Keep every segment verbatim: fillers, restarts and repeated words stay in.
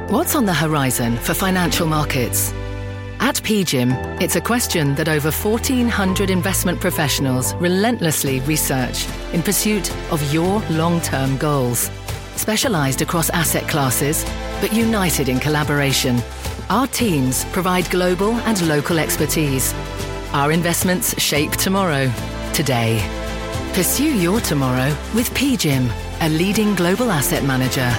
What's on the horizon for financial markets? At P G I M, it's a question that over fourteen hundred investment professionals relentlessly research in pursuit of your long-term goals. Specialized across asset classes, but united in collaboration, our teams provide global and local expertise. Our investments shape tomorrow, today. Pursue your tomorrow with P G I M, a leading global asset manager.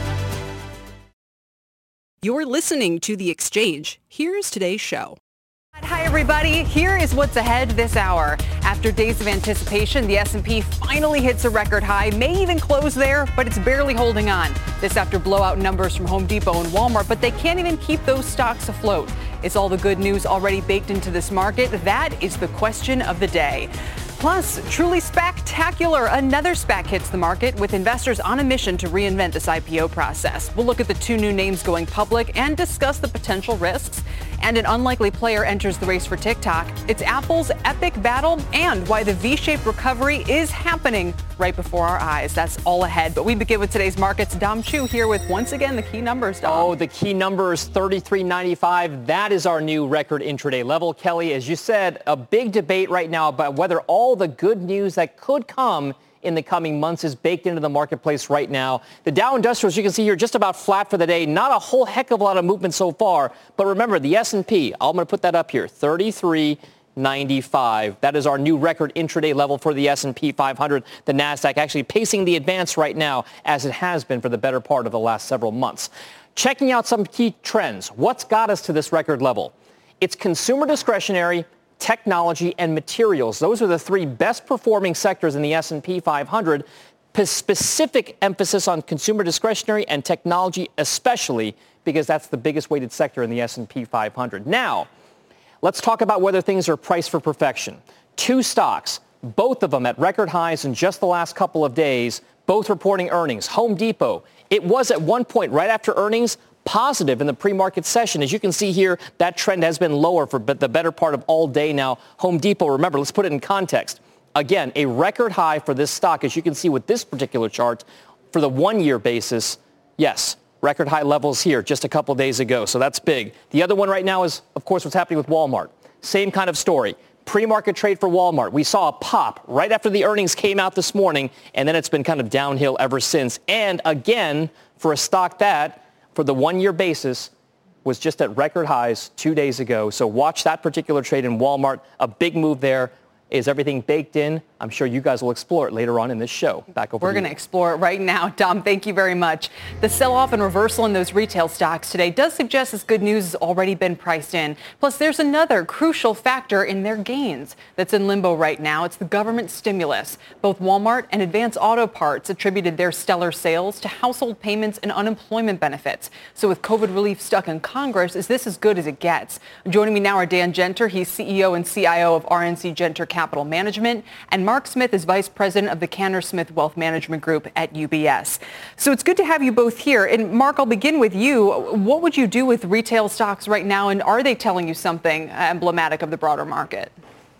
You're listening to The Exchange. Here's today's show. Hi, everybody. Here is what's ahead this hour. After days of anticipation, the S and P finally hits a record high, may even close there, but it's barely holding on. This after blowout numbers from Home Depot and Walmart, but they can't even keep those stocks afloat. Is all the good news already baked into this market? That is the question of the day. Plus, truly spectacular, another SPAC hits the market with investors on a mission to reinvent this I P O process. We'll look at the two new names going public and discuss the potential risks. And an unlikely player enters the race for TikTok. It's Apple's epic battle and why the V-shaped recovery is happening right before our eyes. That's all ahead. But we begin with today's markets. Dom Chu here with, once again, the key numbers, Dom. Oh, the key numbers, thirty-three ninety-five. That is our new record intraday level. Kelly, as you said, a big debate right now about whether all the good news that could come in the coming months is baked into the marketplace right now. The Dow Industrials, you can see here, just about flat for the day. Not a whole heck of a lot of movement so far. But remember, the S and P, I'm going to put that up here, thirty-three ninety-five. That is our new record intraday level for the S and P five hundred. The NASDAQ actually pacing the advance right now, as it has been for the better part of the last several months. Checking out some key trends. What's got us to this record level? It's consumer discretionary, technology, and materials. Those are the three best performing sectors in the S and P five hundred. P- specific emphasis on consumer discretionary and technology, especially because that's the biggest weighted sector in the S and P five hundred. Now, let's talk about whether things are priced for perfection. Two stocks, both of them at record highs in just the last couple of days, both reporting earnings. Home Depot, it was at one point right after earnings positive in the pre-market session. As you can see here, that trend has been lower for the better part of all day now. Home Depot, remember, let's put it in context. Again, a record high for this stock, as you can see with this particular chart, for the one-year basis. Yes, record high levels here just a couple days ago, so that's big. The other one right now is, of course, what's happening with Walmart. Same kind of story. Pre-market trade for Walmart. We saw a pop right after the earnings came out this morning, and then it's been kind of downhill ever since. And again, for a stock that, for the one-year basis, was just at record highs two days ago. So watch that particular trade in Walmart. A big move there. Is everything baked in? I'm sure you guys will explore it later on in this show. Back over We're to you. going to explore it right now. Dom, thank you very much. The sell-off and reversal in those retail stocks today does suggest this good news has already been priced in. Plus, there's another crucial factor in their gains that's in limbo right now. It's the government stimulus. Both Walmart and Advance Auto Parts attributed their stellar sales to household payments and unemployment benefits. So with COVID relief stuck in Congress, is this as good as it gets? Joining me now are Dan Genter. He's C E O and C I O of R N C Genter Capital Management, and Mark Smith is Vice President of the Cantor Smith Wealth Management Group at U B S. So it's good to have you both here. And Mark, I'll begin with you. What would you do with retail stocks right now, and are they telling you something emblematic of the broader market?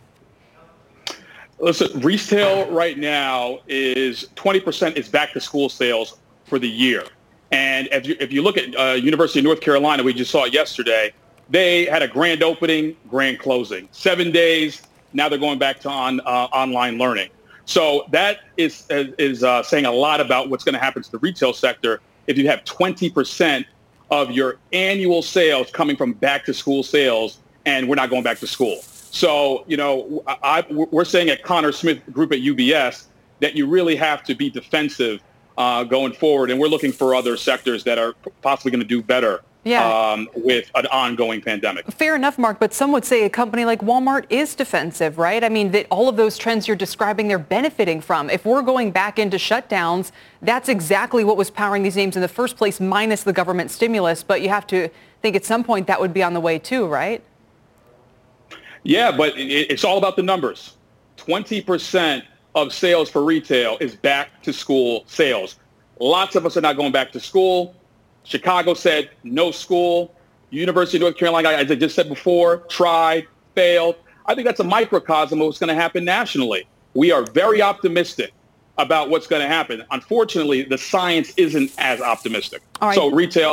Listen, retail right now is twenty percent is back to school sales for the year. And if you, if you look at uh, University of North Carolina, we just saw it yesterday, they had a grand opening, grand closing. Seven days. Now they're going back to on uh, online learning. So that is is uh, saying a lot about what's going to happen to the retail sector if you have twenty percent of your annual sales coming from back to school sales, and we're not going back to school. So, you know, I, we're saying at Cantor Smith Group at U B S that you really have to be defensive uh, going forward, and we're looking for other sectors that are possibly going to do better. Yeah. Um, with an ongoing pandemic. Fair enough, Mark, but some would say a company like Walmart is defensive, right? I mean, that all of those trends you're describing, they're benefiting from. If we're going back into shutdowns, that's exactly what was powering these names in the first place, minus the government stimulus. But you have to think at some point that would be on the way too, right? Yeah, but it, it's all about the numbers. twenty percent of sales for retail is back to school sales. Lots of us are not going back to school. Chicago said no school. University of North Carolina, as I just said before, tried, failed. I think that's a microcosm of what's going to happen nationally. We are very optimistic about what's going to happen. Unfortunately, the science isn't as optimistic. Right. So retail,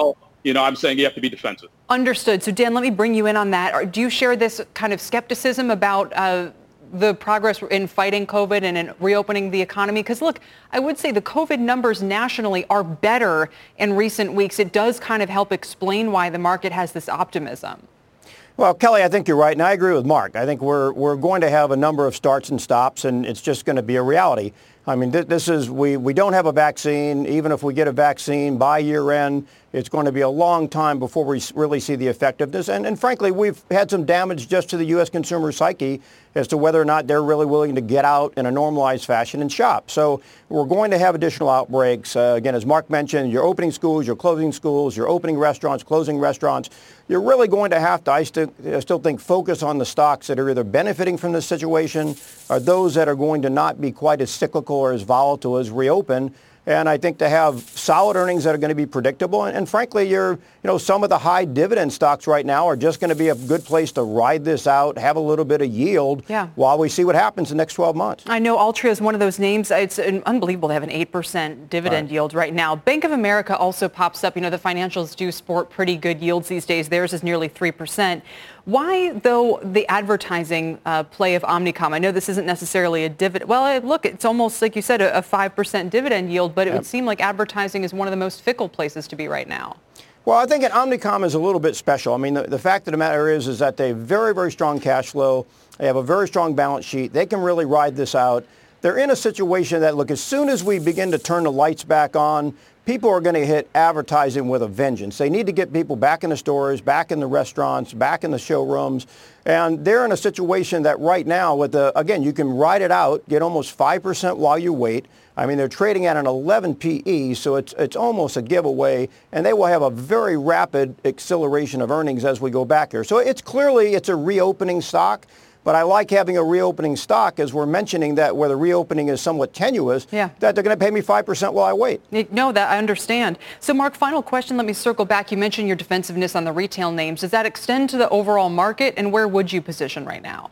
you know, I'm saying you have to be defensive. Understood. So, Dan, let me bring you in on that. Do you share this kind of skepticism about uh, the progress in fighting COVID and in reopening the economy? Because, look, I would say the COVID numbers nationally are better in recent weeks. It does kind of help explain why the market has this optimism. Well, Kelly, I think you're right, and I agree with Mark. I think we're we're going to have a number of starts and stops, and it's just going to be a reality. I mean, th- this is, we, we don't have a vaccine. Even if we get a vaccine by year end, it's going to be a long time before we really see the effectiveness. And, and frankly, we've had some damage just to the U S consumer psyche as to whether or not they're really willing to get out in a normalized fashion and shop. So we're going to have additional outbreaks. Uh, again, as Mark mentioned, you're opening schools, you're closing schools, you're opening restaurants, closing restaurants. You're really going to have to, I still, I still think, focus on the stocks that are either benefiting from this situation or those that are going to not be quite as cyclical or as volatile as reopen. And I think to have solid earnings that are going to be predictable. And, and frankly, you're, you know, some of the high dividend stocks right now are just going to be a good place to ride this out, have a little bit of yield yeah. while we see what happens in the next twelve months. I know Altria is one of those names. It's unbelievable. They have an eight percent dividend right. yield right now. Bank of America also pops up. You know, the financials do sport pretty good yields these days. Theirs is nearly three percent. Why, though, the advertising uh, play of Omnicom? I know this isn't necessarily a dividend. Well, look, it's almost like you said, a, a five percent dividend yield, but it yep. would seem like advertising is one of the most fickle places to be right now. Well, I think an Omnicom is a little bit special. I mean, the, the fact of the matter is, is that they have very, very strong cash flow. They have a very strong balance sheet. They can really ride this out. They're in a situation that, look, as soon as we begin to turn the lights back on, people are going to hit advertising with a vengeance. They need to get people back in the stores, back in the restaurants, back in the showrooms. And they're in a situation that right now, with the, again, you can ride it out, get almost five percent while you wait. I mean, they're trading at an eleven P E, so it's it's almost a giveaway. And they will have a very rapid acceleration of earnings as we go back here. So it's clearly, it's a reopening stock. But I like having a reopening stock, as we're mentioning that where the reopening is somewhat tenuous, yeah. that they're going to pay me five percent while I wait. No, that I understand. So, Mark, final question. Let me circle back. You mentioned your defensiveness on the retail names. Does that extend to the overall market, and where would you position right now?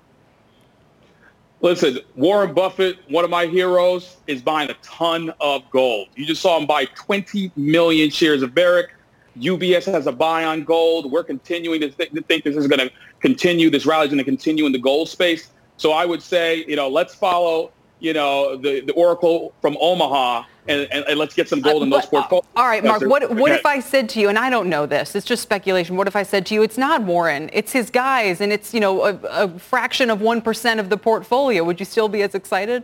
Listen, Warren Buffett, one of my heroes, is buying a ton of gold. You just saw him buy twenty million shares of Barrick. U B S has a buy on gold. We're continuing to, th- to think this is going to continue. This rally is going to continue in the gold space. So I would say, you know, let's follow, you know, the, the Oracle from Omaha, and, and, and let's get some gold uh, in those but, portfolios. All right, Mark, what, what if I said to you, and I don't know this, it's just speculation, what if I said to you, it's not Warren, it's his guys, and it's, you know, a, a fraction of one percent of the portfolio. Would you still be as excited?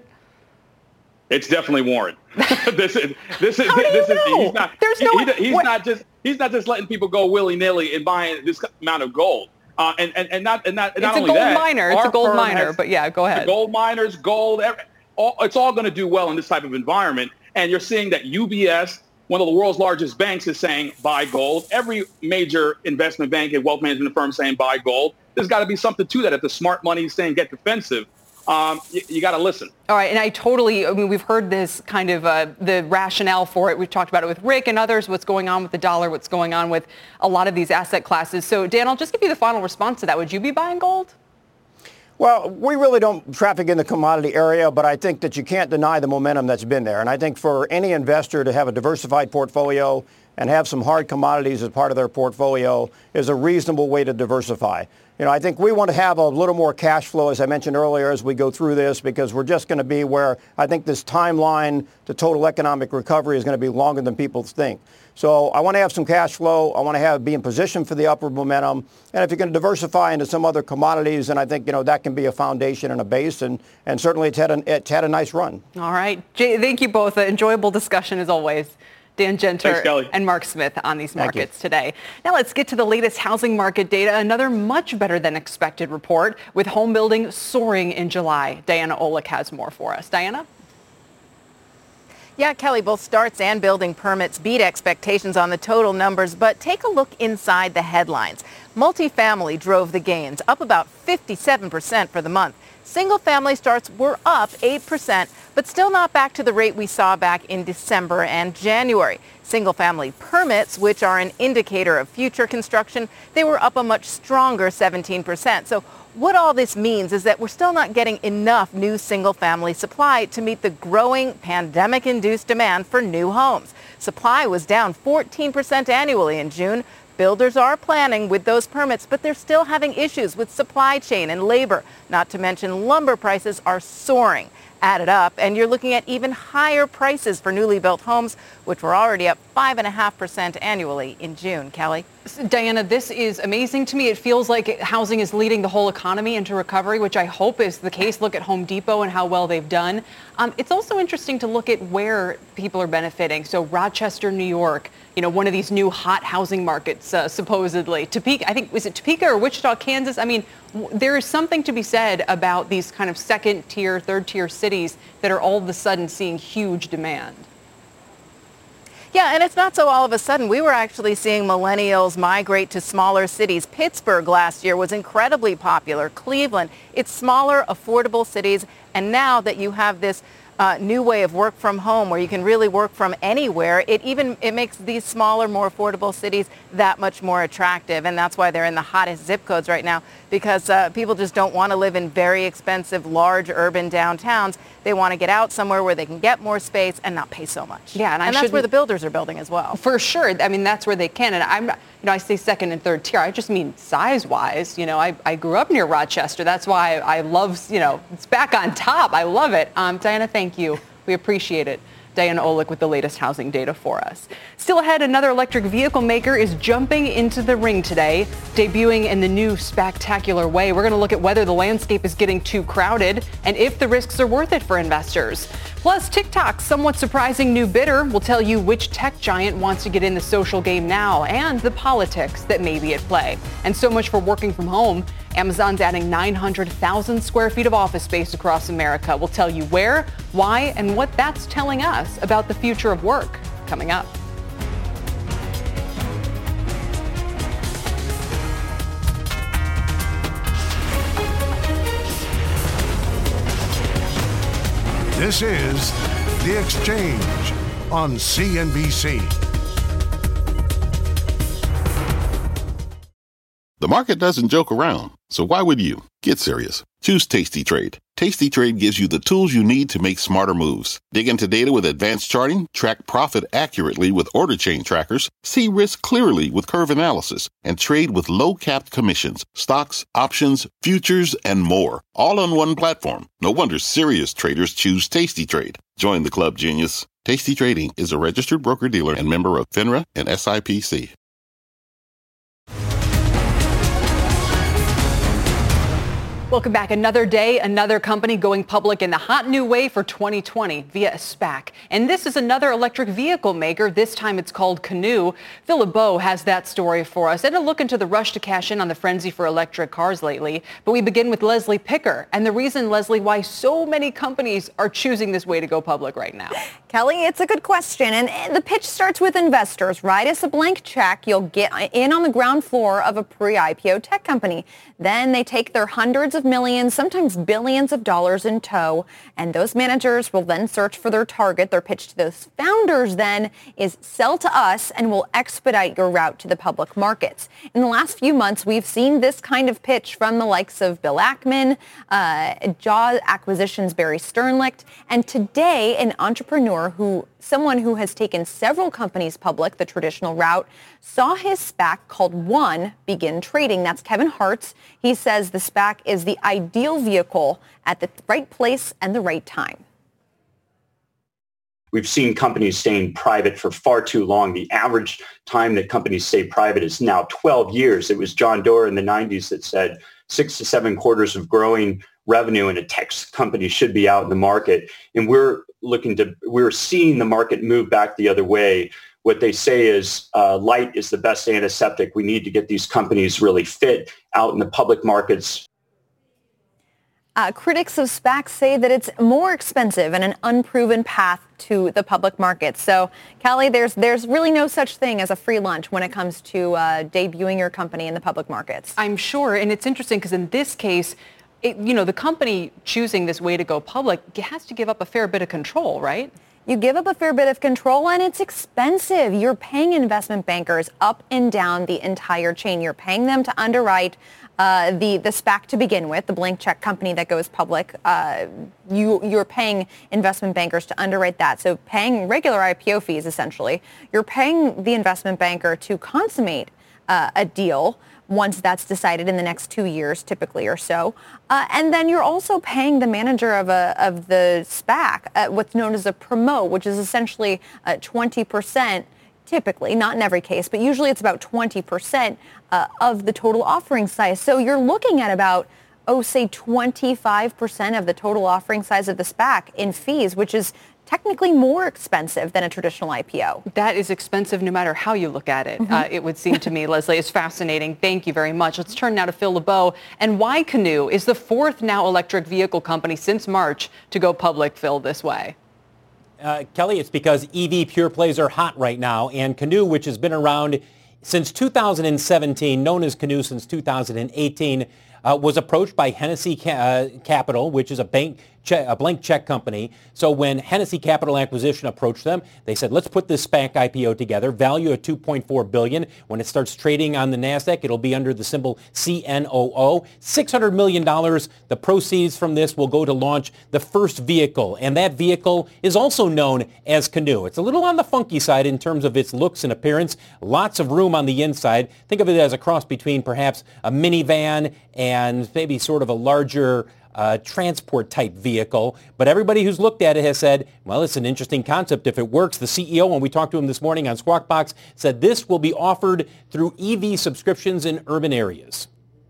It's definitely Warren. this is this is How do you this know? is he's not There's he, no he, he's what? not just he's not just letting people go willy-nilly and buying this amount of gold. Uh, and, and and not and not, and it's not a only gold that, miner. It's a gold miner. But yeah, go ahead. Gold miners, gold. Every, all, it's all going to do well in this type of environment. And you're seeing that U B S, one of the world's largest banks, is saying buy gold. Every major investment bank and wealth management firm saying buy gold. There's got to be something to that. If the smart money is saying get defensive, um, you, you got to listen. All right, and I totally, I mean, we've heard this kind of, uh, the rationale for it. We've talked about it with Rick and others, what's going on with the dollar, what's going on with a lot of these asset classes. So, Dan, I'll just give you the final response to that. Would you be buying gold? Well, we really don't traffic in the commodity area, but I think that you can't deny the momentum that's been there. And I think for any investor to have a diversified portfolio and have some hard commodities as part of their portfolio is a reasonable way to diversify. You know, I think we want to have a little more cash flow, as I mentioned earlier, as we go through this, because we're just going to be where I think this timeline to total economic recovery is going to be longer than people think. So I want to have some cash flow. I want to have be in position for the upward momentum. And if you can diversify into some other commodities, then I think, you know, that can be a foundation and a base. And, and certainly it's had, an, it's had a nice run. All right. Jay, thank you both. An enjoyable discussion as always. Dan Genter Thanks, and Mark Smith on these markets today. Now let's get to the latest housing market data. Another much better than expected report with home building soaring in July. Diana Olick has more for us. Diana? Yeah, Kelly, both starts and building permits beat expectations on the total numbers, but take a look inside the headlines. Multifamily drove the gains, up about fifty-seven percent for the month. Single-family starts were up eight percent, but still not back to the rate we saw back in December and January. Single-family permits, which are an indicator of future construction, they were up a much stronger seventeen percent. So what all this means is that we're still not getting enough new single-family supply to meet the growing pandemic-induced demand for new homes. Supply was down fourteen percent annually in June. Builders are planning with those permits, but they're still having issues with supply chain and labor. Not to mention lumber prices are soaring. Add it up, and you're looking at even higher prices for newly built homes, which were already up five point five percent annually in June. Kelly? Diana, this is amazing to me. It feels like housing is leading the whole economy into recovery, which I hope is the case. Look at Home Depot and how well they've done. Um, it's also interesting to look at where people are benefiting. So Rochester, New York, you know, one of these new hot housing markets, uh, supposedly. Topeka, I think, was it Topeka or Wichita, Kansas? I mean, w- there is something to be said about these kind of second tier, third tier cities that are all of a sudden seeing huge demand. Yeah, and it's not so all of a sudden. We were actually seeing millennials migrate to smaller cities. Pittsburgh last year was incredibly popular. Cleveland, it's smaller, affordable cities. And now that you have this uh, new way of work from home where you can really work from anywhere, it even it makes these smaller, more affordable cities that much more attractive. And that's why they're in the hottest zip codes right now, because uh, people just don't want to live in very expensive, large urban downtowns. They want to get out somewhere where they can get more space and not pay so much. Yeah, and, I and that's where the builders are building as well. For sure. I mean, that's where they can. And I'm, you know, I say second and third tier. I just mean size-wise. You know, I, I grew up near Rochester. That's why I, I love, you know, it's back on top. I love it. Um, Diana, thank you. We appreciate it. Diana Olick with the latest housing data for us. Still ahead, another electric vehicle maker is jumping into the ring today, debuting in the new spectacular way. We're going to look at whether the landscape is getting too crowded and if the risks are worth it for investors. Plus, TikTok's somewhat surprising new bidder will tell you which tech giant wants to get in the social game now and the politics that may be at play. And so much for working from home. Amazon's adding nine hundred thousand square feet of office space across America. We'll tell you where, why, and what that's telling us about the future of work. Coming up. This is The Exchange on C N B C. The market doesn't joke around, so why would you? Get serious. Choose Tasty Trade. Tasty Trade gives you the tools you need to make smarter moves. Dig into data with advanced charting, track profit accurately with order chain trackers, see risk clearly with curve analysis, and trade with low-capped commissions, stocks, options, futures, and more. All on one platform. No wonder serious traders choose Tasty Trade. Join the club, genius. Tasty Trading is a registered broker-dealer and member of FINRA and S I P C. Welcome back. Another day, another company going public in the hot new way for twenty twenty via a SPAC. And this is another electric vehicle maker. This time it's called Canoo. Phil LeBeau has that story for us and a look into the rush to cash in on the frenzy for electric cars lately. But we begin with Leslie Picker and the reason, Leslie, why so many companies are choosing this way to go public right now. Kelly, it's a good question. And the pitch starts with investors. Write us a blank check. You'll get in on the ground floor of a pre-I P O tech company. Then they take their hundreds of millions, sometimes billions of dollars in tow, and those managers will then search for their target. Their pitch to those founders then is sell to us and we'll expedite your route to the public markets. In the last few months, we've seen this kind of pitch from the likes of Bill Ackman, uh, Jaw Acquisitions' Barry Sternlicht, and today an entrepreneur who someone who has taken several companies public the traditional route, saw his SPAC called One begin trading. That's Kevin Hartz. He says the SPAC is the ideal vehicle at the right place and the right time. We've seen companies staying private for far too long. The average time that companies stay private is now twelve years. It was John Doerr in the nineties that said six to seven quarters of growing revenue in a tech company should be out in the market. And we're looking to, we're seeing the market move back the other way. What they say is uh, light is the best antiseptic. We need to get these companies really fit out in the public markets. Uh, critics of SPACs say that it's more expensive and an unproven path to the public market. So, Kelly, there's there's really no such thing as a free lunch when it comes to uh, debuting your company in the public markets. I'm sure, and it's interesting because in this case, it, you know, the company choosing this way to go public has to give up a fair bit of control, right? You give up a fair bit of control, and it's expensive. You're paying investment bankers up and down the entire chain. You're paying them to underwrite uh, the, the SPAC to begin with, the blank check company that goes public. Uh, you, you're paying investment bankers to underwrite that. So paying regular I P O fees, essentially. You're paying the investment banker to consummate uh, a deal once that's decided in the next two years, typically or so. Uh, and then you're also paying the manager of a of the SPAC uh, what's known as a promote, which is essentially uh, twenty percent, typically, not in every case, but usually it's about twenty percent uh, of the total offering size. So you're looking at about, oh, say twenty-five percent of the total offering size of the SPAC in fees, which is technically more expensive than a traditional I P O. That is expensive no matter how you look at it, Mm-hmm. uh, it would seem to me. Leslie, it's fascinating. Thank you very much. Let's turn now to Phil LeBeau. And why Canoo is the fourth now electric vehicle company since March to go public, Phil, this way? Uh, Kelly, it's because E V pure plays are hot right now. And Canoo, which has been around since two thousand seventeen, known as Canoo since two thousand eighteen, uh, was approached by Hennessy Ca- uh, Capital, which is a bank che- a blank check company. So when Hennessy Capital Acquisition approached them, they said, let's put this SPAC I P O together, value at two point four billion dollars. When it starts trading on the NASDAQ, it'll be under the symbol C N O O. six hundred million dollars. The proceeds from this will go to launch the first vehicle, and that vehicle is also known as Canoo. It's a little on the funky side in terms of its looks and appearance. Lots of room on the inside. Think of it as a cross between perhaps a minivan and maybe sort of a larger Uh, transport type vehicle. But everybody who's looked at it has said, well, it's an interesting concept if it works. The C E O, when we talked to him this morning on Squawk Box, said this will be offered through E V subscriptions in urban areas.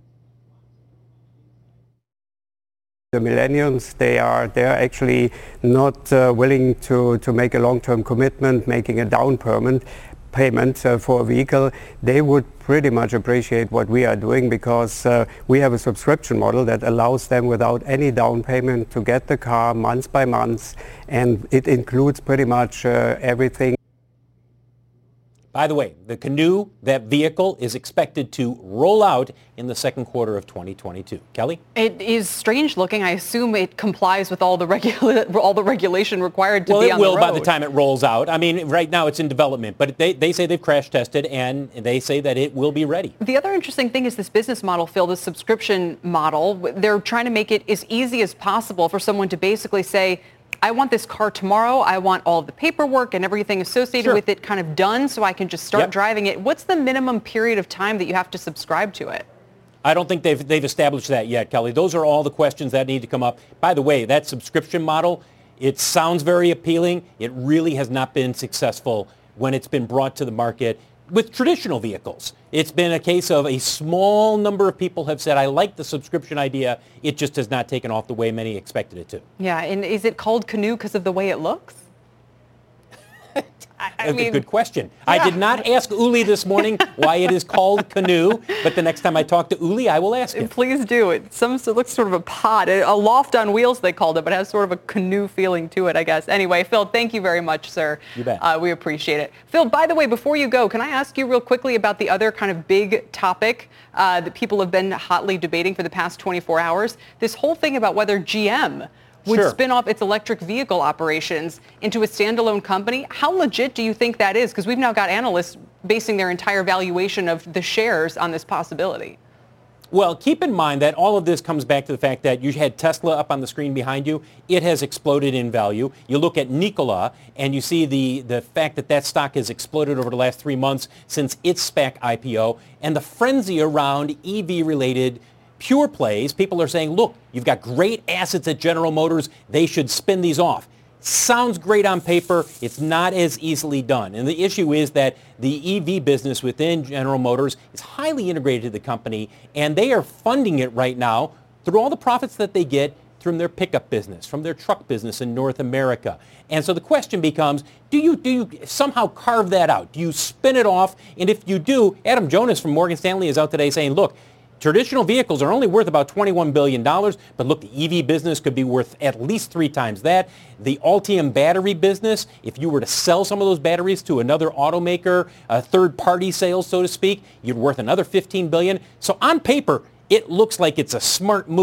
The millennials, they are they're actually not uh, willing to, to make a long-term commitment, making a down payment. payment uh, for a vehicle. They would pretty much appreciate what we are doing because uh, we have a subscription model that allows them without any down payment to get the car month by month, and it includes pretty much uh, everything. By the way, the Canoo, that vehicle, is expected to roll out in the second quarter of twenty twenty-two. Kelly? It is strange looking. I assume it complies with all the regula- all the regulation required to well, be on the road. Well, it will by the time it rolls out. I mean, right now it's in development, but they, they say they've crash tested and they say that it will be ready. The other interesting thing is this business model, Phil, this subscription model. They're trying to make it as easy as possible for someone to basically say, I want this car tomorrow. I want all of the paperwork and everything associated Sure. with it kind of done so I can just start Yep. driving it. What's the minimum period of time that you have to subscribe to it? I don't think they've, they've established that yet, Kelly. Those are all the questions that need to come up. By the way, that subscription model, it sounds very appealing. It really has not been successful when it's been brought to the market with traditional vehicles. It's been a case of a small number of people have said, I like the subscription idea. It just has not taken off the way many expected it to. Yeah, and is it called Canoo because of the way it looks? I, I That's mean, a good question. yeah. I did not ask Uli this morning why it is called Canoo, but the next time I talk to Uli, I will ask him. Please do. It some it looks sort of a pod, a loft on wheels they called it, but it has sort of a canoe feeling to it, I guess. Anyway, Phil, thank you very much, sir. You bet. Uh, we appreciate it. Phil, by the way, before you go, can I ask you real quickly about the other kind of big topic uh, that people have been hotly debating for the past twenty-four hours? This whole thing about whether G M would Sure. spin off its electric vehicle operations into a standalone company. How legit do you think that is? Because we've now got analysts basing their entire valuation of the shares on this possibility. Well, keep in mind that all of this comes back to the fact that you had Tesla up on the screen behind you. It has exploded in value. You look at Nikola, and you see the, the fact that that stock has exploded over the last three months since its SPAC I P O, and the frenzy around E V-related pure plays. People are saying, look, you've got great assets at General Motors. They should spin these off. Sounds great on paper. It's not as easily done. And the issue is that the E V business within General Motors is highly integrated to the company, and they are funding it right now through all the profits that they get from their pickup business, from their truck business in North America. And so the question becomes, do you do you somehow carve that out? Do you spin it off? And if you do, Adam Jonas from Morgan Stanley is out today saying, look, traditional vehicles are only worth about twenty-one billion dollars, but look, the E V business could be worth at least three times that. The Ultium battery business, if you were to sell some of those batteries to another automaker, a third-party sales, so to speak, you're worth another fifteen billion dollars. So on paper, it looks like it's a smart move.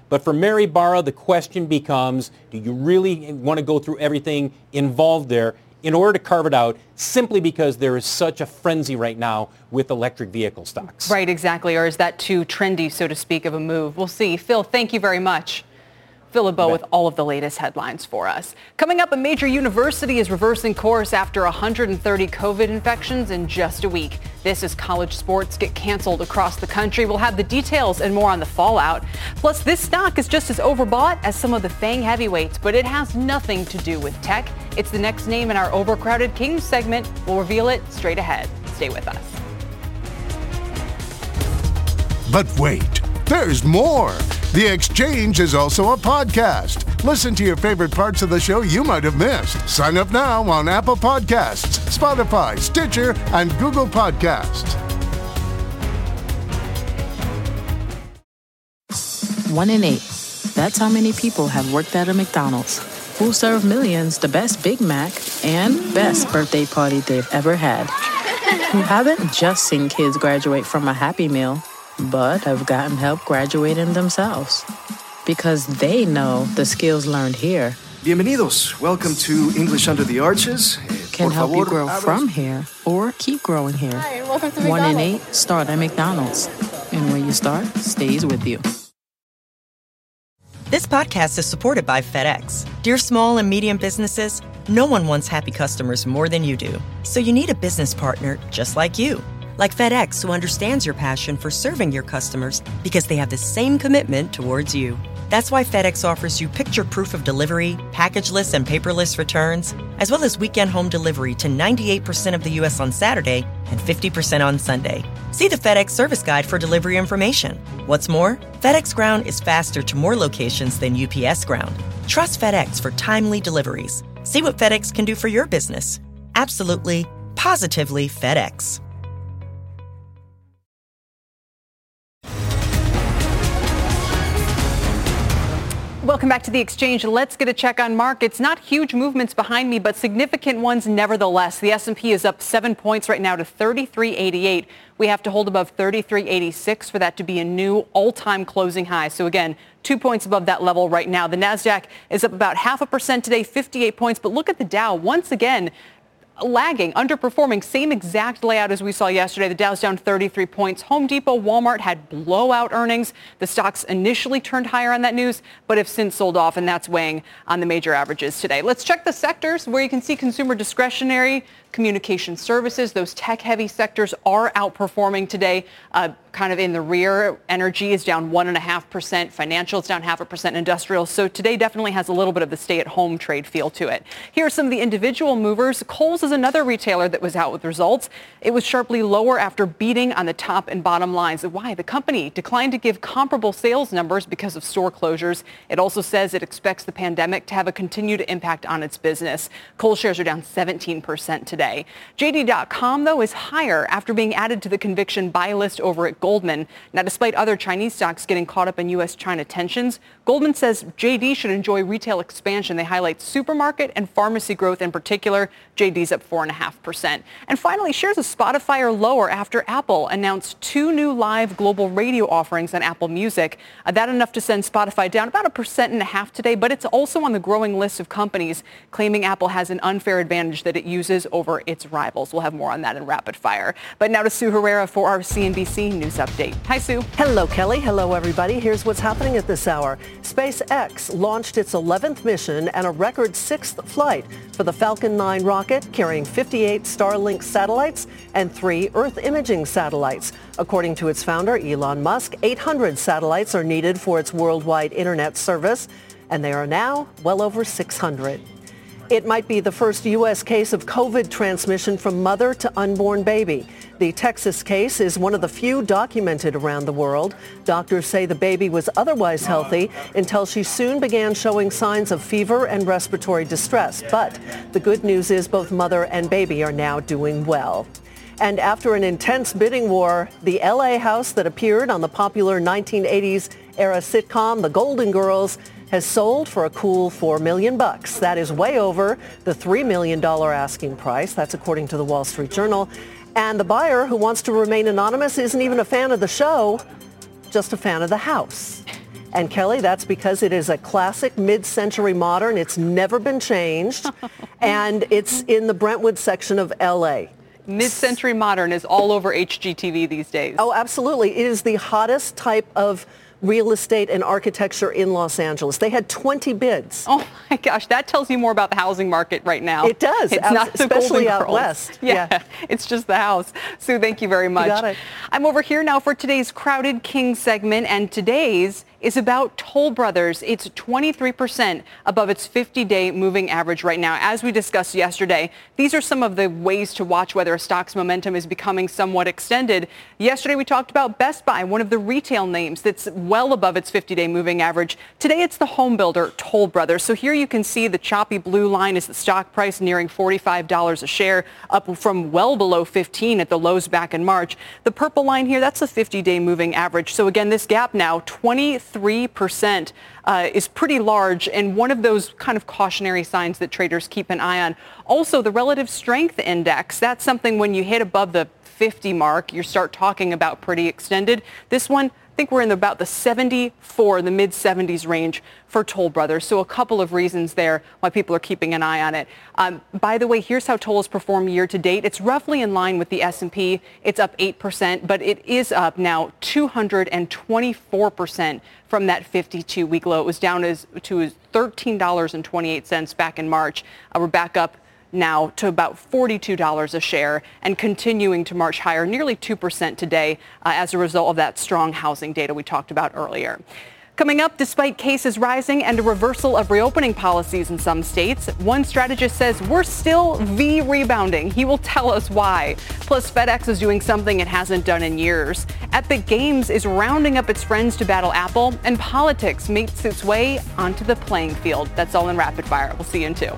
But for Mary Barra, the question becomes, do you really want to go through everything involved there in order to carve it out, simply because there is such a frenzy right now with electric vehicle stocks? Right, exactly. Or is that too trendy, so to speak, of a move? We'll see. Phil, thank you very much. Phil LeBeau with all of the latest headlines for us. Coming up, a major university is reversing course after one hundred thirty COVID infections in just a week. This as college sports get canceled across the country. We'll have the details and more on the fallout. Plus, this stock is just as overbought as some of the FANG heavyweights, but it has nothing to do with tech. It's the next name in our Overcrowded Kings segment. We'll reveal it straight ahead. Stay with us. But wait, there's more. The Exchange is also a podcast. Listen to your favorite parts of the show you might have missed. Sign up now on Apple Podcasts, Spotify, Stitcher, and Google Podcasts. One in eight. That's how many people have worked at a McDonald's. Who serve millions the best Big Mac and best birthday party they've ever had. Who haven't just seen kids graduate from a Happy Meal, but have gotten help graduating themselves. Because they know the skills learned here Bienvenidos. Welcome to English Under the Arches. can help you grow from here or keep growing here. Hi, welcome to One in McDonald's. eight start at McDonald's. And when you start, stays with you. This podcast is supported by FedEx. Dear small and medium businesses, no one wants happy customers more than you do. So you need a business partner just like you. Like FedEx, who understands your passion for serving your customers because they have the same commitment towards you. That's why FedEx offers you picture proof of delivery, packageless and paperless returns, as well as weekend home delivery to ninety-eight percent of the U S on Saturday and fifty percent on Sunday. See the FedEx service guide for delivery information. What's more, FedEx Ground is faster to more locations than U P S Ground. Trust FedEx for timely deliveries. See what FedEx can do for your business. Absolutely, positively FedEx. Welcome back to The Exchange. Let's get a check on markets. Not huge movements behind me, but significant ones nevertheless. The S and P is up seven points right now to thirty-three eighty-eight. We have to hold above thirty-three eighty-six for that to be a new all-time closing high. So again, two points above that level right now. The NASDAQ is up about half a percent today, fifty-eight points. But look at the Dow once again. Lagging, underperforming, same exact layout as we saw yesterday. The Dow's down thirty-three points. Home Depot, Walmart had blowout earnings. The stocks initially turned higher on that news, but have since sold off, and that's weighing on the major averages today. Let's check the sectors where you can see consumer discretionary, communication services. Those tech-heavy sectors are outperforming today, uh, kind of in the rear. Energy is down one and a half percent. Financial is down half a percent. Industrial. So today definitely has a little bit of the stay-at-home trade feel to it. Here are some of the individual movers. Kohl's is another retailer that was out with results. It was sharply lower after beating on the top and bottom lines. Why? The company declined to give comparable sales numbers because of store closures. It also says it expects the pandemic to have a continued impact on its business. Kohl's shares are down seventeen percent today. Today. J D dot com, though, is higher after being added to the conviction buy list over at Goldman. Now, despite other Chinese stocks getting caught up in U S China tensions, Goldman says J D should enjoy retail expansion. They highlight supermarket and pharmacy growth in particular. J D's up four point five percent. And finally, shares of Spotify are lower after Apple announced two new live global radio offerings on Apple Music. Uh, that enough to send Spotify down about a percent and a half today, but it's also on the growing list of companies claiming Apple has an unfair advantage that it uses over its rivals. We'll have more on that in rapid fire. But now to Sue Herrera for our C N B C News Update. Hi, Sue. Hello, Kelly. Hello, everybody. Here's what's happening at this hour. SpaceX launched its eleventh mission and a record sixth flight for the Falcon nine rocket, carrying fifty-eight Starlink satellites and three Earth imaging satellites. According to its founder, Elon Musk, eight hundred satellites are needed for its worldwide internet service, and they are now well over six hundred. It might be the first U S case of COVID transmission from mother to unborn baby. The Texas case is one of the few documented around the world. Doctors say the baby was otherwise healthy until she soon began showing signs of fever and respiratory distress. But the good news is both mother and baby are now doing well. And after an intense bidding war, the L A house that appeared on the popular nineteen eighties era sitcom The Golden Girls has sold for a cool four million bucks. That is way over the three million dollars asking price. That's according to the Wall Street Journal. And the buyer, who wants to remain anonymous, isn't even a fan of the show, just a fan of the house. And Kelly, that's because it is a classic mid-century modern. It's never been changed. And it's in the Brentwood section of L A. Mid-century modern is all over H G T V these days. Oh, absolutely. It is the hottest type of real estate and architecture in Los Angeles. They had twenty bids. Oh my gosh, that tells you more about the housing market right now. It does, it's ab- not the especially Golden out Girls. west. Yeah, Yeah. It's just the house. Sue, thank you very much. You got it. I'm over here now for today's Crowded King segment, and today's is about Toll Brothers. It's twenty-three percent above its fifty-day moving average right now. As we discussed yesterday, these are some of the ways to watch whether a stock's momentum is becoming somewhat extended. Yesterday, we talked about Best Buy, one of the retail names that's well above its fifty-day moving average. Today, it's the home builder, Toll Brothers. So here you can see the choppy blue line is the stock price nearing forty-five dollars a share, up from well below fifteen at the lows back in March. The purple line here, that's a fifty-day moving average. So again, this gap now, twenty-three percent uh, is pretty large, and one of those kind of cautionary signs that traders keep an eye on. Also, the relative strength index, that's something when you hit above the fifty mark, you start talking about pretty extended. This one, I think we're in about the seventy-four, the mid seventies range for Toll Brothers. So a couple of reasons there why people are keeping an eye on it. Um, by the way, here's how Toll has performed year to date. It's roughly in line with the S and P. It's up eight percent, but it is up now two hundred twenty-four percent from that fifty-two week low. It was down as, to thirteen dollars and twenty-eight cents back in March. Uh, we're back up now to about forty-two dollars a share and continuing to march higher, nearly two percent today uh, as a result of that strong housing data we talked about earlier. Coming up, despite cases rising and a reversal of reopening policies in some states, one strategist says we're still V rebounding. He will tell us why. Plus, FedEx is doing something it hasn't done in years. Epic Games is rounding up its friends to battle Apple, and politics makes its way onto the playing field. That's all in Rapid Fire. We'll see you in two.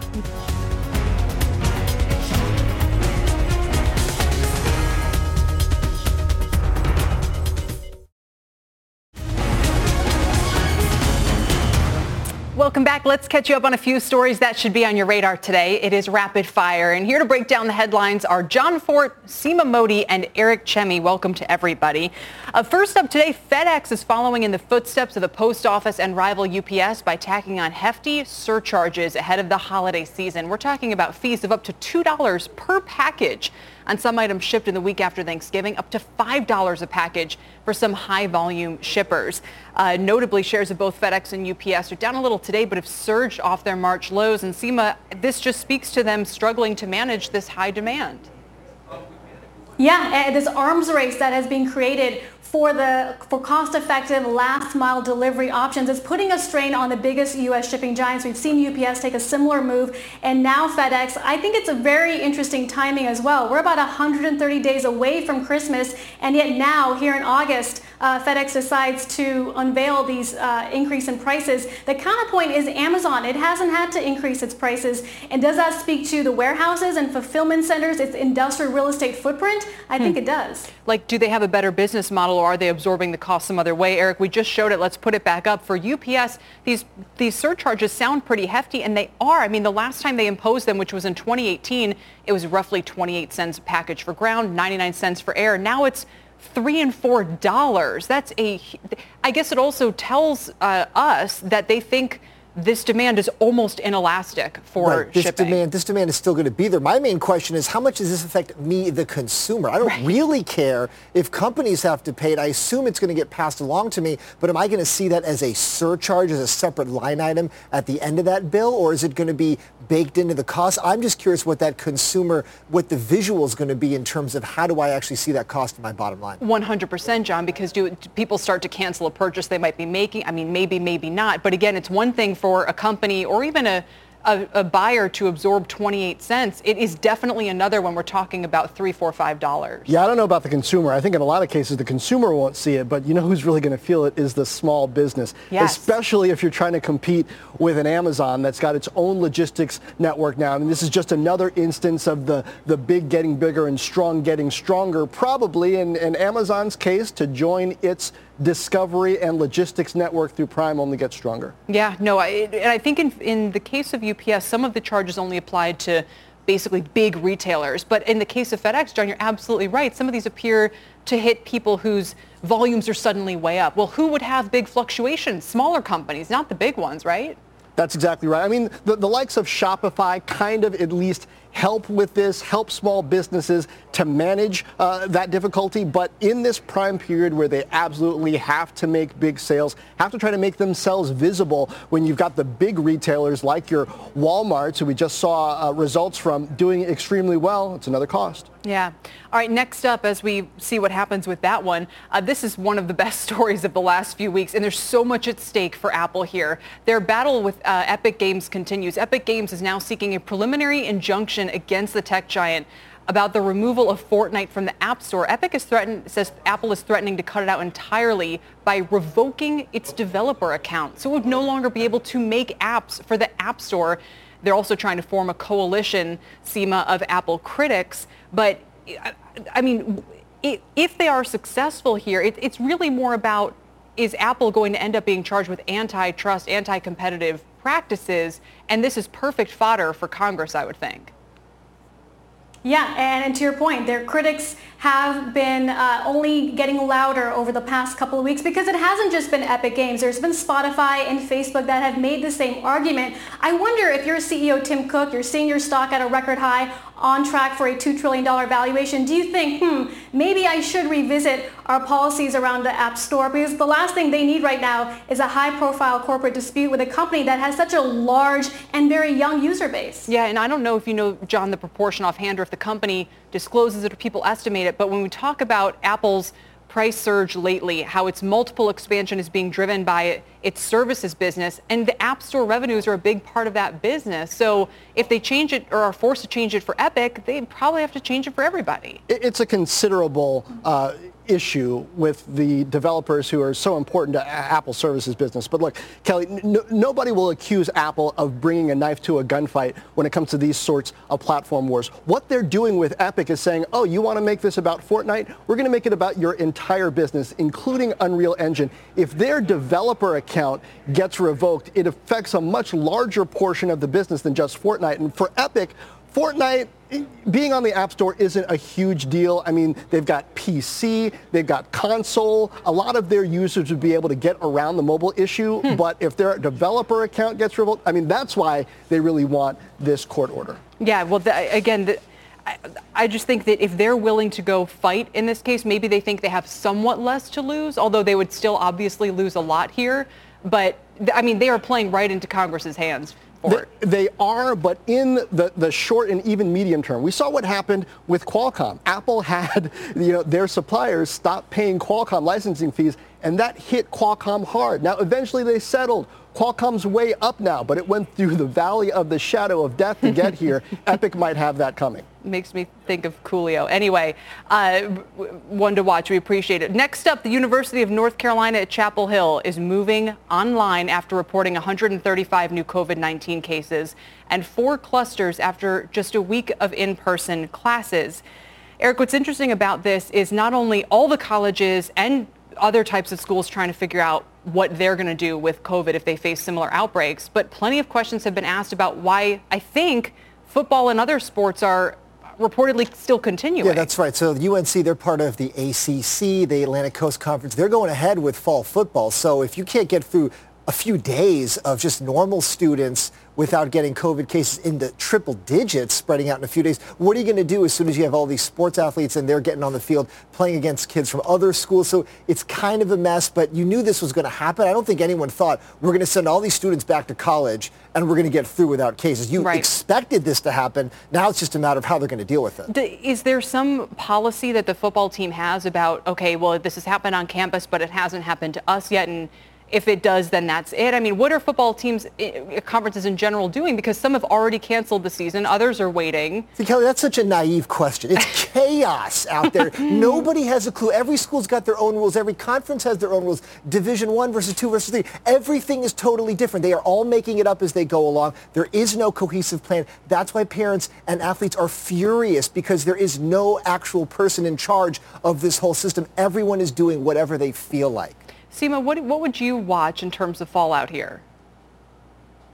Welcome back. Let's catch you up on a few stories that should be on your radar today. It is Rapid Fire. And here to break down the headlines are John Fort, Seema Modi, and Eric Chemi. Welcome to everybody. Uh, first up today, FedEx is following in the footsteps of the post office and rival U P S by tacking on hefty surcharges ahead of the holiday season. We're talking about fees of up to two dollars per package on some items shipped in the week after Thanksgiving, up to five dollars a package for some high-volume shippers. Uh, notably, shares of both FedEx and U P S are down a little today, but have surged off their March lows. And Seema, this just speaks to them struggling to manage this high demand. Yeah, this arms race that has been created for the for cost-effective last-mile delivery options is putting a strain on the biggest U S shipping giants. We've seen U P S take a similar move, and now FedEx. I think it's a very interesting timing as well. We're about one hundred thirty days away from Christmas, and yet now, here in August, uh, FedEx decides to unveil these uh, increase in prices. The counterpoint is Amazon. It hasn't had to increase its prices, and does that speak to the warehouses and fulfillment centers, its industrial real estate footprint? I think Hmm. it does. Like, do they have a better business model, or are they absorbing the cost some other way? Eric, we just showed it. Let's put it back up. For U P S, these these surcharges sound pretty hefty, and they are. I mean, the last time they imposed them, which was in twenty eighteen, it was roughly twenty-eight cents a package for ground, ninety-nine cents for air. Now it's three and four dollars. That's a. I guess it also tells uh, us that they think this demand is almost inelastic for right. this shipping. demand this demand is still going to be there. My main question is, how much does this affect me, the consumer? I don't right. really care if companies have to pay it. I assume it's going to get passed along to me, but am I going to see that as a surcharge, as a separate line item at the end of that bill, or is it going to be baked into the cost? I'm just curious what that consumer, what the visual is going to be in terms of how do I actually see that cost in my bottom line? one hundred percent, John, because do, do people start to cancel a purchase they might be making? I mean, maybe, maybe not. But again, it's one thing for a company or even a, a, a buyer to absorb twenty-eight cents. It is definitely another when we're talking about three, four, five dollars. Yeah, I don't know about the consumer. I think in a lot of cases the consumer won't see it, but you know who's really going to feel it is the small business. Yes. Especially if you're trying to compete with an Amazon that's got its own logistics network now. I mean, this is just another instance of the, the big getting bigger and strong getting stronger, probably in, in Amazon's case to join its discovery and logistics network through Prime only gets stronger. Yeah, no, I, and I think in, in the case of U P S, some of the charges only applied to basically big retailers. But in the case of FedEx, John, you're absolutely right. Some of these appear to hit people whose volumes are suddenly way up. Well, who would have big fluctuations? Smaller companies, not the big ones, right? That's exactly right. I mean, the, the likes of Shopify kind of at least help with this, help small businesses to manage uh, that difficulty. But in this prime period where they absolutely have to make big sales, have to try to make themselves visible when you've got the big retailers like your Walmarts, who we just saw uh, results from, doing extremely well, it's another cost. Yeah. All right, next up, as we see what happens with that one, uh, this is one of the best stories of the last few weeks, and there's so much at stake for Apple here. Their battle with uh, Epic Games continues. Epic Games is now seeking a preliminary injunction against the tech giant about the removal of Fortnite from the App Store. Epic is threatened, says Apple is threatening to cut it out entirely by revoking its developer account. So it would no longer be able to make apps for the App Store. They're also trying to form a coalition, Seema, of Apple critics. But, I mean, if they are successful here, it, it's really more about, is Apple going to end up being charged with antitrust, anti-competitive practices? And this is perfect fodder for Congress, I would think. Yeah, and, and to your point, their critics have been uh, only getting louder over the past couple of weeks because it hasn't just been Epic Games. There's been Spotify and Facebook that have made the same argument. I wonder if you're C E O Tim Cook, you're seeing your stock at a record high, on track for a two trillion dollars valuation. Do you think, hmm, maybe I should revisit our policies around the App Store? Because the last thing they need right now is a high-profile corporate dispute with a company that has such a large and very young user base. Yeah, and I don't know if you know, John, the proportion offhand or if the company discloses it or people estimate it, but when we talk about Apple's price surge lately, how its multiple expansion is being driven by its services business, and the App Store revenues are a big part of that business. So if they change it or are forced to change it for Epic, they probably have to change it for everybody. It's a considerable uh, issue with the developers who are so important to Apple services business. But look, Kelly, n- nobody will accuse Apple of bringing a knife to a gunfight when it comes to these sorts of platform wars. What they're doing with Epic is saying, oh, you want to make this about Fortnite? We're going to make it about your entire business, including Unreal Engine. If their developer account gets revoked, it affects a much larger portion of the business than just Fortnite. And for Epic, Fortnite being on the App Store isn't a huge deal. I mean, they've got P C, they've got console. A lot of their users would be able to get around the mobile issue. Hmm. But if their developer account gets revoked, I mean, that's why they really want this court order. Yeah, well, the, again, the, I, I just think that if they're willing to go fight in this case, maybe they think they have somewhat less to lose, although they would still obviously lose a lot here. But, I mean, they are playing right into Congress's hands. They, they are, but in the, the short and even medium term. We saw what happened with Qualcomm. Apple had, you know, their suppliers stop paying Qualcomm licensing fees, and that hit Qualcomm hard. Now, eventually they settled. Qualcomm's way up now, but it went through the valley of the shadow of death to get here. Epic might have that coming. Makes me think of Coolio. Anyway, uh, one to watch. We appreciate it. Next up, the University of North Carolina at Chapel Hill is moving online after reporting one hundred thirty-five new COVID nineteen cases and four clusters after just a week of in-person classes. Eric, what's interesting about this is not only all the colleges and other types of schools trying to figure out what they're going to do with COVID if they face similar outbreaks, but plenty of questions have been asked about why I think football and other sports are reportedly still continuing. Yeah, that's right. So the U N C, they're part of the A C C, the Atlantic Coast Conference. They're going ahead with fall football. So if you can't get through a few days of just normal students without getting COVID cases into triple digits spreading out in a few days, what are you going to do as soon as you have all these sports athletes and they're getting on the field playing against kids from other schools? So it's kind of a mess, but you knew this was going to happen. I don't think anyone thought we're going to send all these students back to college and we're going to get through without cases. You right. expected this to happen. Now it's just a matter of how they're going to deal with it. Is there some policy that the football team has about, okay, well, this has happened on campus, but it hasn't happened to us yet, and if it does, then that's it? I mean, what are football teams, conferences in general doing? Because some have already canceled the season. Others are waiting. See, Kelly, that's such a naive question. It's chaos out there. Nobody has a clue. Every school's got their own rules. Every conference has their own rules. Division one versus two versus three. Everything is totally different. They are all making it up as they go along. There is no cohesive plan. That's why parents and athletes are furious, because there is no actual person in charge of this whole system. Everyone is doing whatever they feel like. Seema, what, what would you watch in terms of fallout here?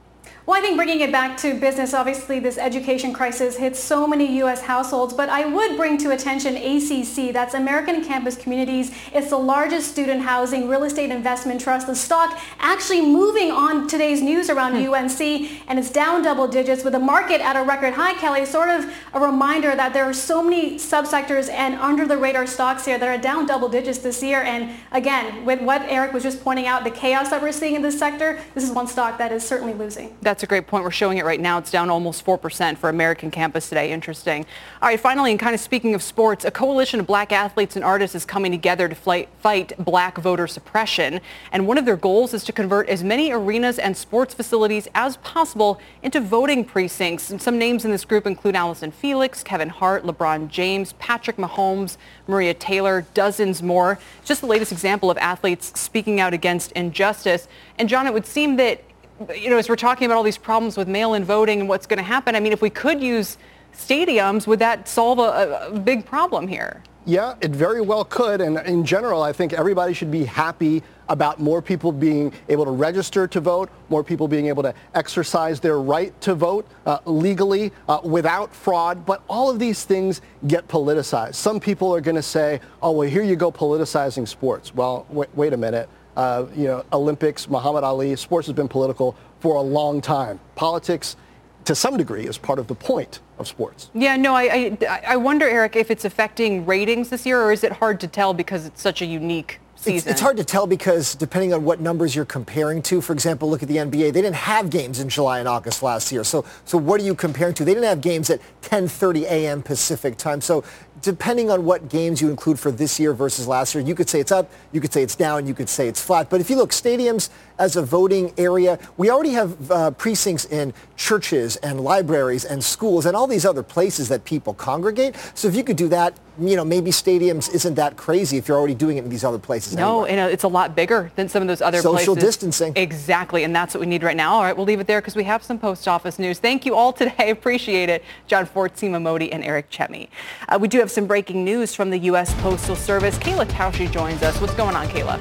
Well, I think bringing it back to business, obviously this education crisis hits so many U S households, but I would bring to attention A C C, that's American Campus Communities. It's the largest student housing real estate investment trust. The stock actually moving on today's news around hmm. U N C, and it's down double digits with the market at a record high, Kelly. Sort of a reminder that there are so many subsectors and under the radar stocks here that are down double digits this year. And again, with what Eric was just pointing out, the chaos that we're seeing in this sector, this is one stock that is certainly losing. That's a great point. We're showing it right now. It's down almost four percent for American Campus today. Interesting. All right, finally, and kind of speaking of sports, a coalition of black athletes and artists is coming together to fight, fight black voter suppression. And one of their goals is to convert as many arenas and sports facilities as possible into voting precincts. And some names in this group include Allison Felix, Kevin Hart, LeBron James, Patrick Mahomes, Maria Taylor, dozens more. Just the latest example of athletes speaking out against injustice. And John, it would seem that, you know, as we're talking about all these problems with mail-in voting and what's going to happen, I mean, if we could use stadiums, would that solve a, a big problem here? Yeah, it very well could. And in general, I think everybody should be happy about more people being able to register to vote, more people being able to exercise their right to vote uh, legally uh, without fraud. But all of these things get politicized. Some people are going to say, oh, well, here you go politicizing sports. Well, wait, wait a minute. Uh, you know, Olympics, Muhammad Ali, sports has been political for a long time. Politics, to some degree, is part of the point of sports. Yeah, no, I, I, I wonder, Eric, if it's affecting ratings this year, or is it hard to tell because it's such a unique season? It's, it's hard to tell because depending on what numbers you're comparing to, for example, look at the N B A. They didn't have games in July and August last year. So, so what are you comparing to? They didn't have games at ten thirty a.m. Pacific time. So depending on what games you include for this year versus last year, you could say it's up, you could say it's down, you could say it's flat. But if you look, stadiums as a voting area, we already have uh, precincts in churches and libraries and schools and all these other places that people congregate. So if you could do that, you know, maybe stadiums isn't that crazy if you're already doing it in these other places. No, anyway. and it's a lot bigger than some of those other Social places. Social distancing. Exactly, and that's what we need right now. All right, we'll leave it there because we have some post office news. Thank you all today. Appreciate it. John Ford, Seema Modi, and Eric Chemi. Uh, we do have some breaking news from the U S Postal Service. Kayla Tausche joins us. What's going on, Kayla?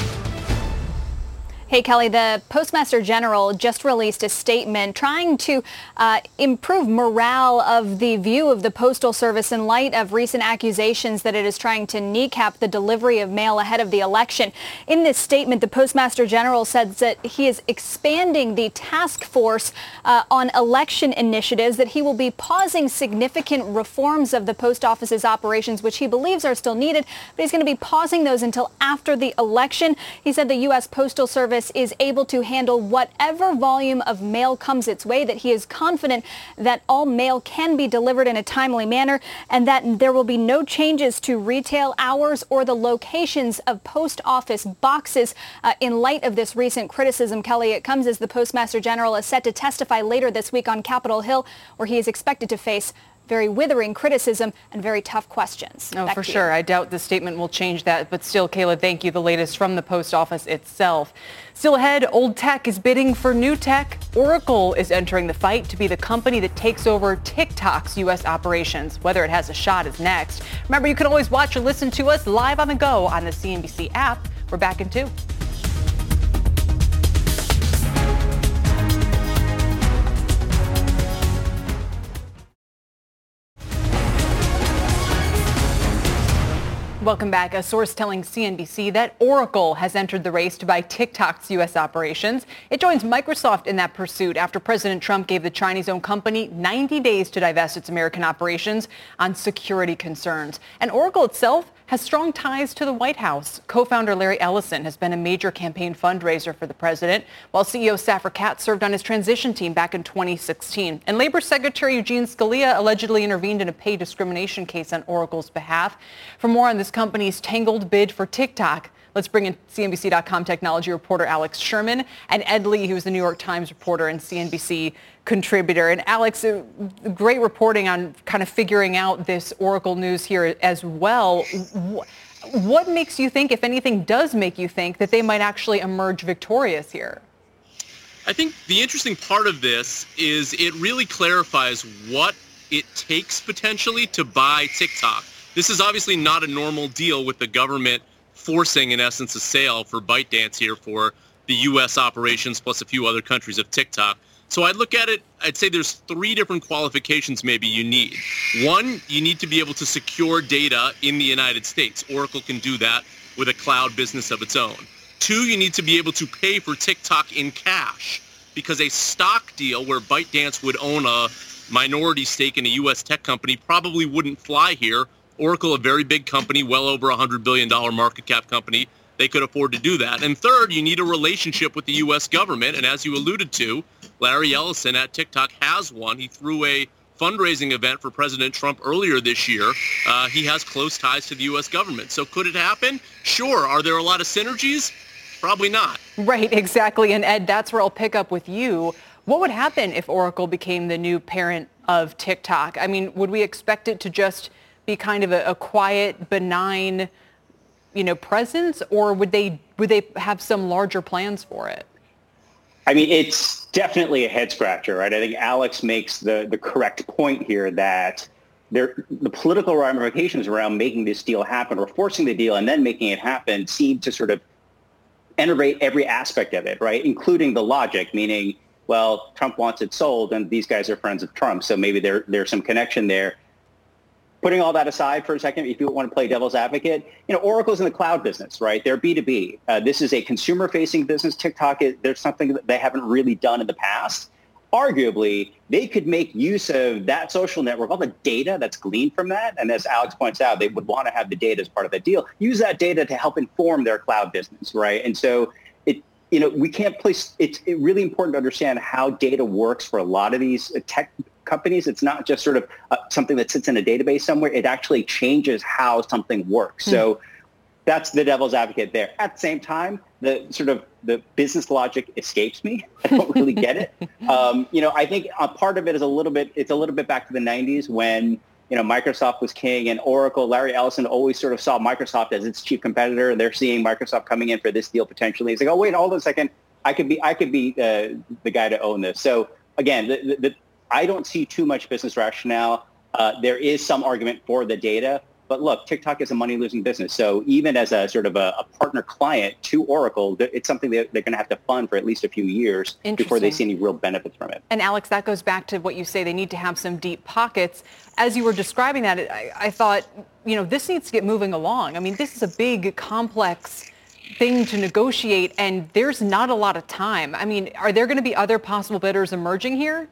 Hey, Kelly, the Postmaster General just released a statement trying to uh, improve morale of the view of the Postal Service in light of recent accusations that it is trying to kneecap the delivery of mail ahead of the election. In this statement, the Postmaster General says that he is expanding the task force uh, on election initiatives, that he will be pausing significant reforms of the post office's operations, which he believes are still needed, but he's going to be pausing those until after the election. He said the U S Postal Service is able to handle whatever volume of mail comes its way, that he is confident that all mail can be delivered in a timely manner, and that there will be no changes to retail hours or the locations of post office boxes uh, in light of this recent criticism. Kelly, it comes as the Postmaster General is set to testify later this week on Capitol Hill, where he is expected to face very withering criticism and very tough questions. No, Back for to sure. you. I doubt the statement will change that. But still, Kayla, thank you. The latest from the post office itself. Still ahead, old tech is bidding for new tech. Oracle is entering the fight to be the company that takes over TikTok's U S operations. Whether it has a shot is next. Remember, you can always watch or listen to us live on the go on the C N B C app. We're back in two. Welcome back. A source telling C N B C that Oracle has entered the race to buy TikTok's U S operations. It joins Microsoft in that pursuit after President Trump gave the Chinese-owned company ninety days to divest its American operations on security concerns. And Oracle itself has strong ties to the White House. Co-founder Larry Ellison has been a major campaign fundraiser for the president, while C E O Safra Catz served on his transition team back in twenty sixteen. And Labor Secretary Eugene Scalia allegedly intervened in a pay discrimination case on Oracle's behalf. For more on this company's tangled bid for TikTok, let's bring in C N B C dot com technology reporter Alex Sherman and Ed Lee, who's the New York Times reporter and C N B C contributor. And Alex, great reporting on kind of figuring out this Oracle news here as well. What makes you think, if anything does make you think, that they might actually emerge victorious here? I think the interesting part of this is it really clarifies what it takes potentially to buy TikTok. This is obviously not a normal deal with the government forcing, in essence, a sale for ByteDance here for the U S operations plus a few other countries of TikTok. So I'd look at it, I'd say there's three different qualifications maybe you need. One, you need to be able to secure data in the United States. Oracle can do that with a cloud business of its own. Two, you need to be able to pay for TikTok in cash, because a stock deal where ByteDance would own a minority stake in a U S tech company probably wouldn't fly here. Oracle, a very big company, well over a one hundred billion dollars market cap company, they could afford to do that. And third, you need a relationship with the U S government. And as you alluded to, Larry Ellison at TikTok has one. He threw a fundraising event for President Trump earlier this year. Uh, he has close ties to the U S government. So could it happen? Sure. Are there a lot of synergies? Probably not. Right, exactly. And Ed, that's where I'll pick up with you. What would happen if Oracle became the new parent of TikTok? I mean, would we expect it to just be kind of a, a quiet, benign, you know, presence, or would they would they have some larger plans for it? I mean, it's definitely a head scratcher, right? I think Alex makes the, the correct point here that there, the political ramifications around making this deal happen or forcing the deal and then making it happen seem to sort of enervate every aspect of it, right? Including the logic, meaning, well, Trump wants it sold and these guys are friends of Trump. So maybe there there's some connection there. Putting all that aside for a second, if you want to play devil's advocate, you know, Oracle's in the cloud business, right? They're B two B. Uh, this is a consumer-facing business. TikTok, is, there's something that they haven't really done in the past. Arguably, they could make use of that social network, all the data that's gleaned from that. And as Alex points out, they would want to have the data as part of that deal. Use that data to help inform their cloud business, right? And so, it, you know, we can't place, it's it really important to understand how data works for a lot of these tech companies. It's not just sort of uh, something that sits in a database somewhere. It actually changes how something works. Mm-hmm. So that's the devil's advocate there. At the same time, the sort of the business logic escapes me. I don't really get it. Um, you know, I think a part of it is a little bit, it's a little bit back to the nineties when, you know, Microsoft was king and Oracle, Larry Ellison always sort of saw Microsoft as its chief competitor. And they're seeing Microsoft coming in for this deal potentially. He's like, oh, wait, hold on a second. I could be, I could be uh, the guy to own this. So again, the, the, the, I don't see too much business rationale. Uh, there is some argument for the data. But look, TikTok is a money-losing business. So even as a sort of a, a partner client to Oracle, it's something that they're going to have to fund for at least a few years before they see any real benefits from it. And Alex, that goes back to what you say. They need to have some deep pockets. As you were describing that, I, I thought, you know, this needs to get moving along. I mean, this is a big, complex thing to negotiate, and there's not a lot of time. I mean, are there going to be other possible bidders emerging here?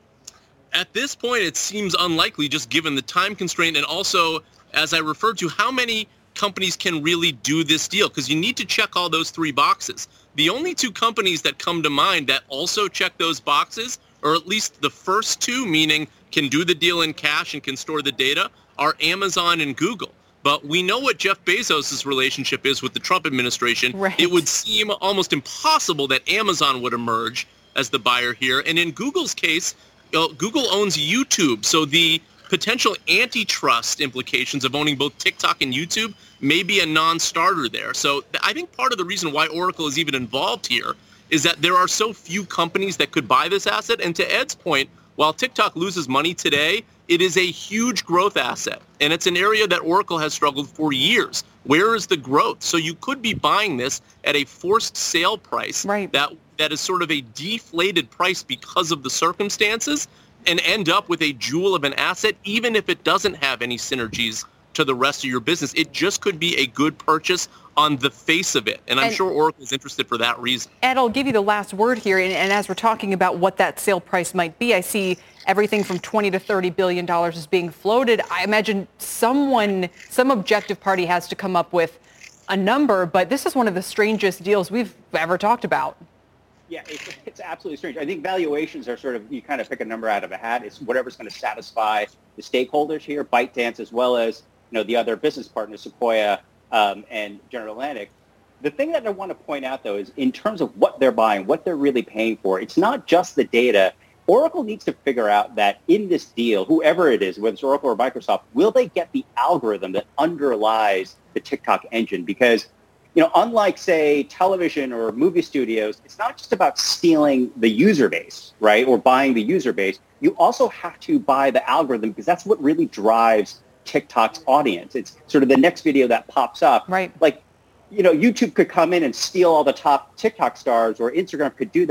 At this point, it seems unlikely, just given the time constraint and also, as I referred to, how many companies can really do this deal? Because you need to check all those three boxes. The only two companies that come to mind that also check those boxes, or at least the first two, meaning can do the deal in cash and can store the data, are Amazon and Google. But we know what Jeff Bezos' relationship is with the Trump administration. Right. It would seem almost impossible that Amazon would emerge as the buyer here. And in Google's case, you know, Google owns YouTube, so the potential antitrust implications of owning both TikTok and YouTube may be a non-starter there. So I think part of the reason why Oracle is even involved here is that there are so few companies that could buy this asset. And to Ed's point, while TikTok loses money today, it is a huge growth asset. And it's an area that Oracle has struggled for years. Where is the growth? So you could be buying this at a forced sale price right. that that is sort of a deflated price because of the circumstances, and end up with a jewel of an asset, even if it doesn't have any synergies to the rest of your business. It just could be a good purchase on the face of it. And I'm and, sure Oracle is interested for that reason. Ed, I'll give you the last word here. And, and as we're talking about what that sale price might be, I see everything from twenty to thirty billion dollars is being floated. I imagine someone, some objective party has to come up with a number, but this is one of the strangest deals we've ever talked about. Yeah, it's, it's absolutely strange. I think valuations are sort of, you kind of pick a number out of a hat. It's whatever's going to satisfy the stakeholders here, ByteDance, as well as, you know, the other business partners, Sequoia um, and General Atlantic. The thing that I want to point out, though, is in terms of what they're buying, what they're really paying for, it's not just the data. Oracle needs to figure out that in this deal, whoever it is, whether it's Oracle or Microsoft, will they get the algorithm that underlies the TikTok engine? Because you know, unlike, say, television or movie studios, it's not just about stealing the user base, right, or buying the user base. You also have to buy the algorithm because that's what really drives TikTok's audience. It's sort of the next video that pops up. Right. Like, you know, YouTube could come in and steal all the top TikTok stars, or Instagram could do that.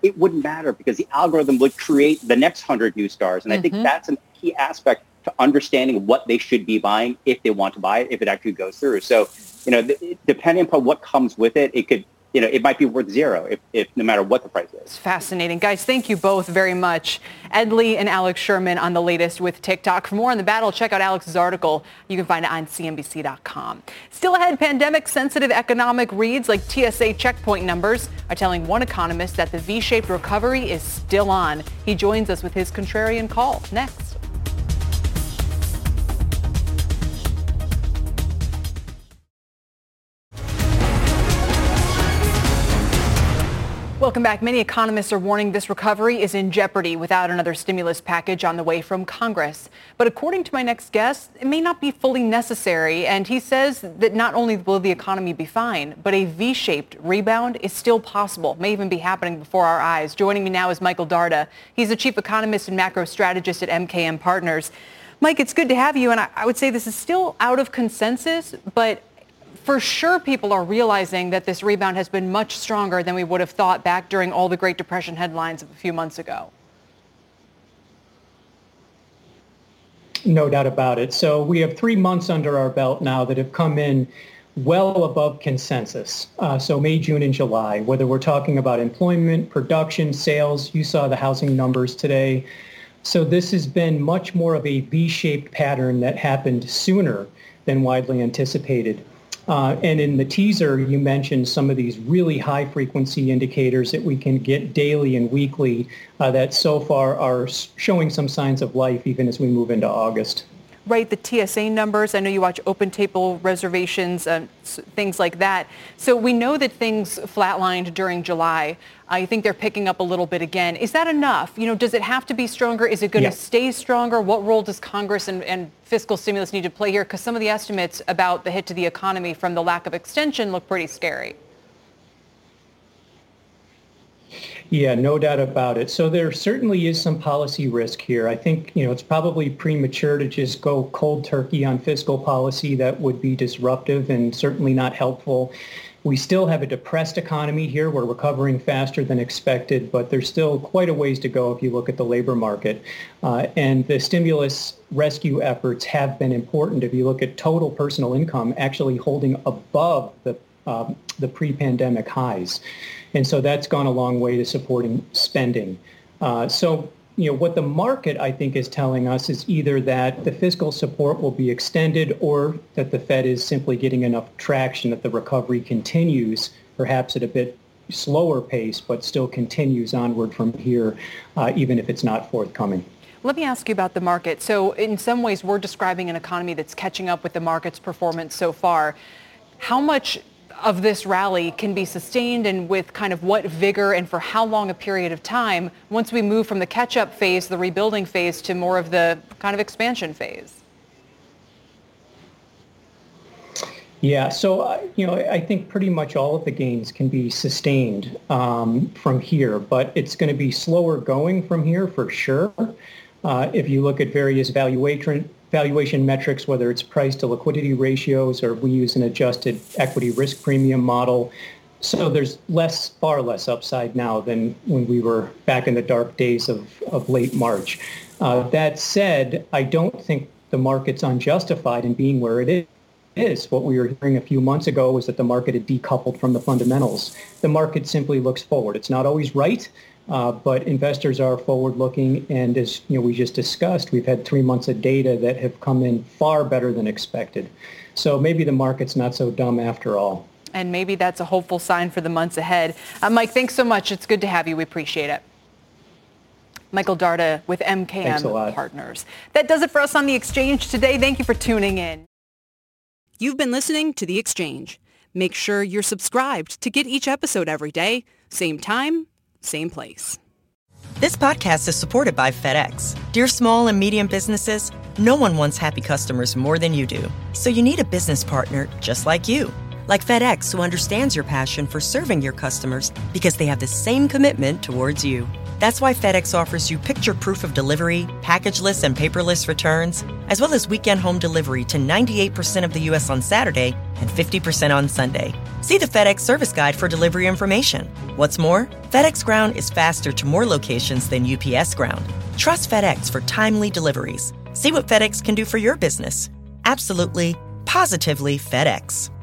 it wouldn't matter because the algorithm would create the next hundred new stars. And mm-hmm. I think that's a key aspect to understanding what they should be buying if they want to buy it, if it actually goes through. So, you know, th- depending upon what comes with it, it could, you know, it might be worth zero if, if no matter what the price is. It's fascinating. Guys, thank you both very much. Ed Lee and Alex Sherman on the latest with TikTok. For more on the battle, check out Alex's article. You can find it on C N B C dot com. Still ahead, pandemic-sensitive economic reads like T S A checkpoint numbers are telling one economist that the V-shaped recovery is still on. He joins us with his contrarian call next. Welcome back. Many economists are warning this recovery is in jeopardy without another stimulus package on the way from Congress. But according to my next guest, it may not be fully necessary. And he says that not only will the economy be fine, but a V-shaped rebound is still possible, may even be happening before our eyes. Joining me now is Michael Darda. He's the chief economist and macro strategist at M K M Partners. Mike, it's good to have you. And I, I would say this is still out of consensus, but for sure, people are realizing that this rebound has been much stronger than we would have thought back during all the Great Depression headlines of a few months ago. No doubt about it. So we have three months under our belt now that have come in well above consensus. Uh, so May, June, and July, whether we're talking about employment, production, sales, you saw the housing numbers today. So this has been much more of a V-shaped pattern that happened sooner than widely anticipated. Uh, and in the teaser, you mentioned some of these really high-frequency indicators that we can get daily and weekly uh, that so far are showing some signs of life even as we move into August. Right, the T S A numbers. I know you watch open table reservations, uh, things like that. So we know that things flatlined during July. I think they're picking up a little bit again. Is that enough? You know, does it have to be stronger? Is it going to yeah. stay stronger? What role does Congress and, and fiscal stimulus need to play here? Because some of the estimates about the hit to the economy from the lack of extension look pretty scary. Yeah, no doubt about it. So there certainly is some policy risk here. I think, you know, it's probably premature to just go cold turkey on fiscal policy. That would be disruptive and certainly not helpful. We still have a depressed economy here. We're recovering faster than expected, but there's still quite a ways to go if you look at the labor market. Uh, and the stimulus rescue efforts have been important. If you look at total personal income actually holding above the um, the pre-pandemic highs. And so that's gone a long way to supporting spending. Uh, so, you know, what the market, I think, is telling us is either that the fiscal support will be extended or that the Fed is simply getting enough traction that the recovery continues, perhaps at a bit slower pace, but still continues onward from here, uh, even if it's not forthcoming. Let me ask you about the market. So in some ways, we're describing an economy that's catching up with the market's performance so far. How much of this rally can be sustained and with kind of what vigor and for how long a period of time once we move from the catch-up phase, the rebuilding phase, to more of the kind of expansion phase? Yeah, so, uh, you know, I think pretty much all of the gains can be sustained um, from here, but it's going to be slower going from here for sure. Uh, if you look at various valuation valuation metrics, whether it's price to liquidity ratios or we use an adjusted equity risk premium model. So there's less, far less upside now than when we were back in the dark days of, of late March. Uh, that said, I don't think the market's unjustified in being where it is. What we were hearing a few months ago was that the market had decoupled from the fundamentals. The market simply looks forward. It's not always right. Uh, but investors are forward-looking, and as you know, we just discussed, we've had three months of data that have come in far better than expected. So maybe the market's not so dumb after all. And maybe that's a hopeful sign for the months ahead. Uh, Mike, thanks so much. It's good to have you. We appreciate it. Michael Darda with M K M Partners. That does it for us on The Exchange today. Thank you for tuning in. You've been listening to The Exchange. Make sure you're subscribed to get each episode every day, same time, same place. This podcast is supported by FedEx. Dear small and medium businesses, no one wants happy customers more than you do. So you need a business partner just like you. Like FedEx, who understands your passion for serving your customers because they have the same commitment towards you. That's why FedEx offers you picture proof of delivery, packageless and paperless returns, as well as weekend home delivery to ninety-eight percent of the U S on Saturday and fifty percent on Sunday. See the FedEx service guide for delivery information. What's more, FedEx Ground is faster to more locations than U P S Ground. Trust FedEx for timely deliveries. See what FedEx can do for your business. Absolutely, positively FedEx.